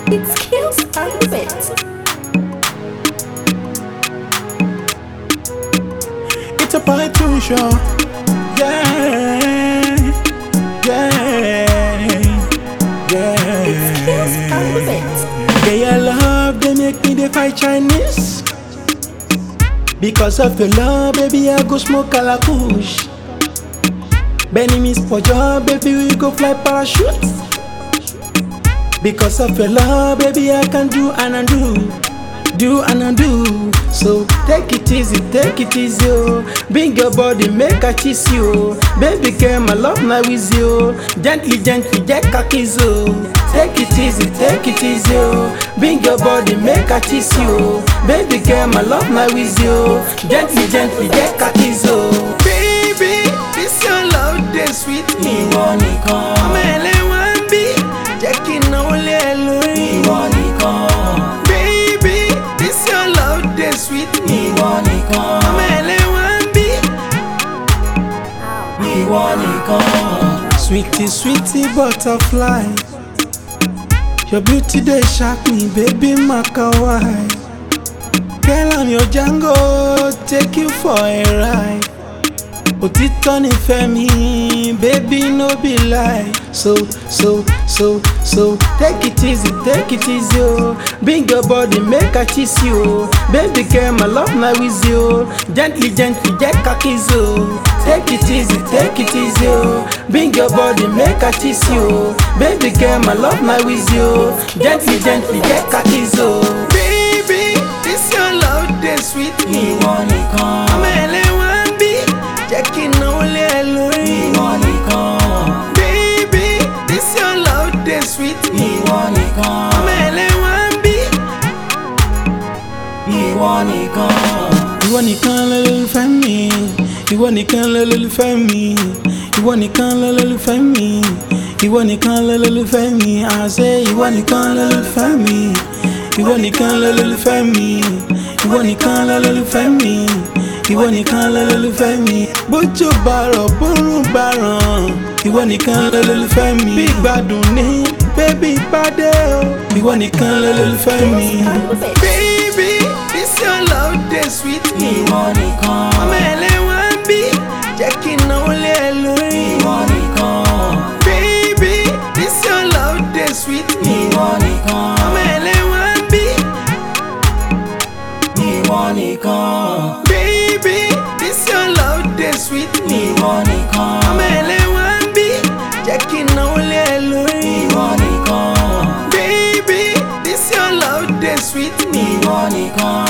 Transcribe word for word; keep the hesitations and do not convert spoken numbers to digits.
It's skills and wit. It's a pie too sure. Yeah, yeah, yeah. It's skills and wit. Yeah, your love, they make me they fight Chinese. Because of your love, baby, I go smoke Kalakush. Benny miss for job, baby, we go fly parachute. Because of your love, baby, I can do and undo, do and undo. So take it easy, take it easy, oh. Bring your body, make a kiss you. Baby girl, my love now with you. Gently, gently, get a kiss, oh. Take it easy, take it easy, oh. Bring your body, make a kiss you. Baby girl, my love now with you. Gently, gently, get a kiss, oh. Baby, this your love, they sweet me. I'm L one B, checking only alone. Baby, this your love, they sweet me. I'm L one B. Sweetie, sweetie butterfly, your beauty they shock me, baby Makawai. Girl, I'm your Django, take you for a ride. Òtítọ́ nífẹ̀ẹ́ mi, baby no be lie. So, so, so, so, take it easy, take it easy, oh. Bring your body, make a kiss you. Baby girl, my love now with you. Gently, gently, get a kiss, oh. Take it easy, take it easy, oh. Bring your body, make a kiss you. Baby girl, my love now with you. Gently, gently, get a kiss, oh. Baby, this your love, they sweet me. I'm L one B, checking only alone. Baby, this your love, they sweet me. I'm L one B. Ìwọ nìkan lolólùfẹ́ mi, ìwọ nìkan lolólùfẹ́ mi, ìwọ nìkan lolólùfẹ́ mi, ìwọ nìkan lolólùfẹ́ mi. I say ìwọ nìkan lolólùfẹ́ mi, ìwọ nìkan lolólùfẹ́ mi, ìwọ nìkan lolólùfẹ́ mi, ìwọ nìkan lolólùfẹ́ mi. Bójò bá rọ̀ bórùn bá ràn, ìwọ nìkan lolólùfẹ́ mi. Bí gbádùn ní bébí pàdé o, ìwọ nìkan lolólùfẹ́ mi. Baby, this your love, they sweet me. I'm L one B, checking only alone. Baby, this your love, they sweet me. I'm L one B. Baby, this your love, they sweet me. I'm L one B, checking only alone. Baby, this your love, they sweet me.